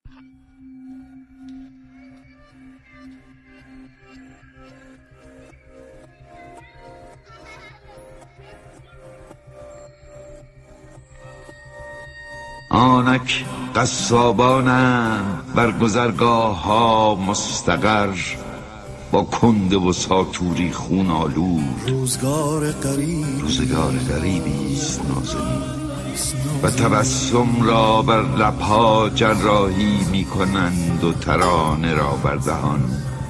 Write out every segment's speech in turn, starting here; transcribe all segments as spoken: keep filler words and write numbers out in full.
آنک قصابانند بر گذرگاه ها مستقر، با کنده و ساتوری خون آلود. روزگار غریب روزگار غریبی است نازنین، و تبسم را بر لبها جراحی می کنند و ترانه را بر دهان.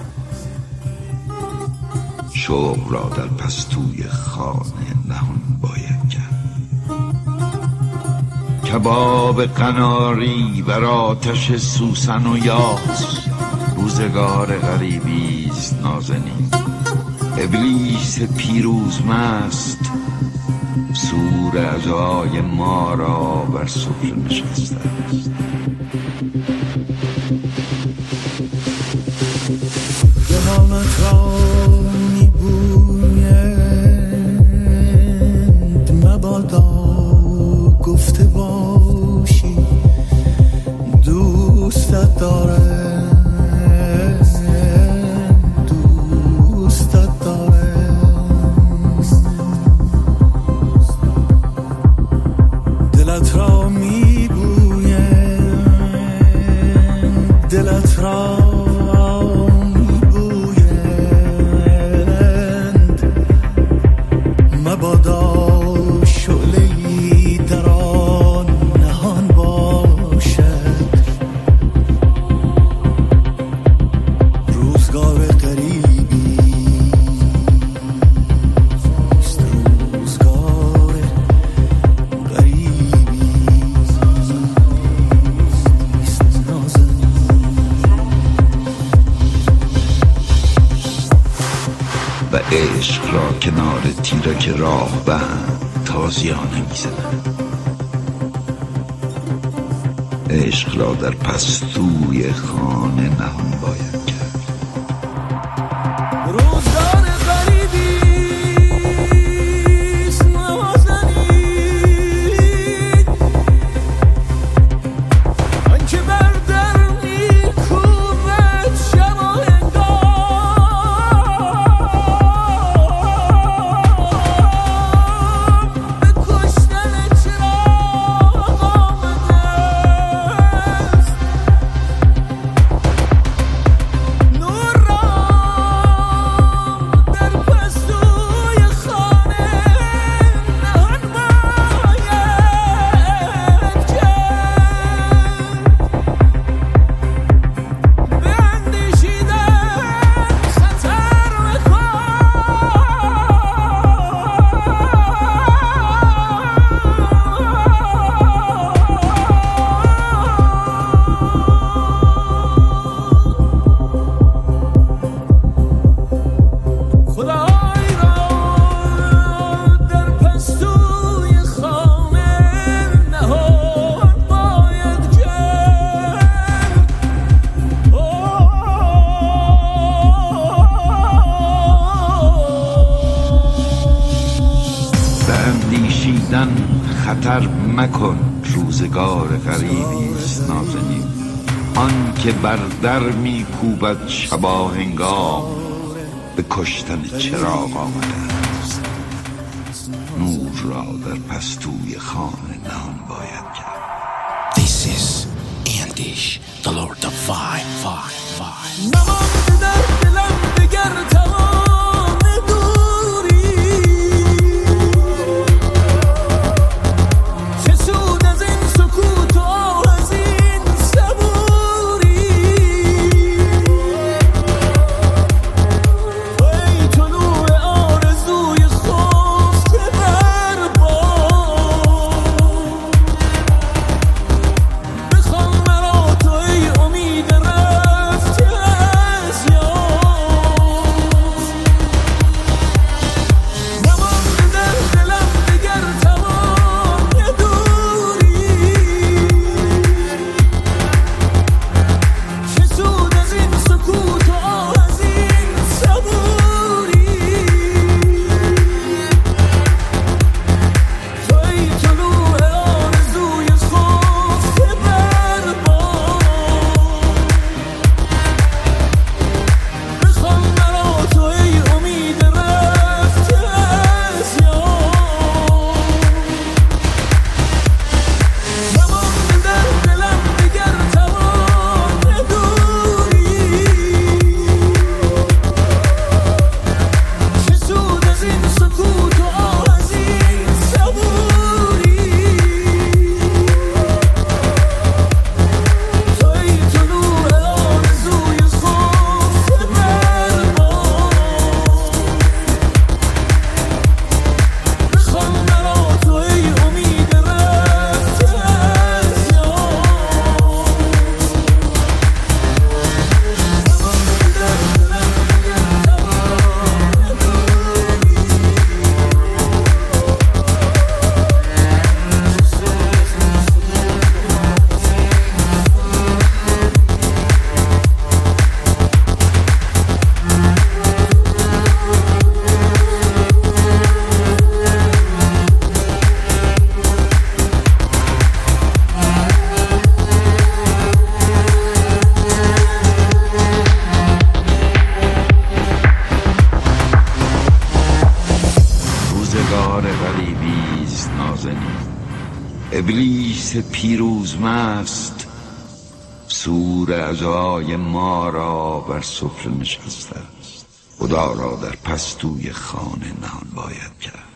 شوق را در پستوی خانه نهان باید کرد. کباب قناری بر آتش سوسن و یاس. روزگار غریبی است نازنین، ابلیس پیروز مست سور اعضای ما را بر سفره نشسته است. جهانت را میبویند مبادا گفته باشی دوستت داره، دوستت داره. دلت را میبویند، دلت را میبویند مبادا و عشق را کنار تیرک راه بند تازیانه می‌زنند. عشق را در پستوی خانه نهان باید کرد. روزگار غریبی است نازنین، آنکه بر در می‌کوبد شب و هنگام، به کشتن چراغ آمده است. نور را در پستوی خانه نهان باید کرد. به اندیشیدن خطر خدای را در پستوی خانه نهان باید کرد. به اندیشیدن خطر مکن، روزگار غریبی است نازنین. آن که بر در می‌کوبد شباهنگام، به کشتن چراغ آمده است. نور را در پستوی خانه نهان باید کرد. This is Andish, the Lord of Fire, Fire, Fire. نمانده در دلم دگر توان دوری، چه سود از این سکوت و از این صبوری. ای طلوع آرزوی خفته بر باد، بخوان مرا تو ای امید رفته از یاد. ابلیس پیروز مست سور عزای ما را بر سفره نشسته است. خدا را در پستوی خانه نهان باید کرد.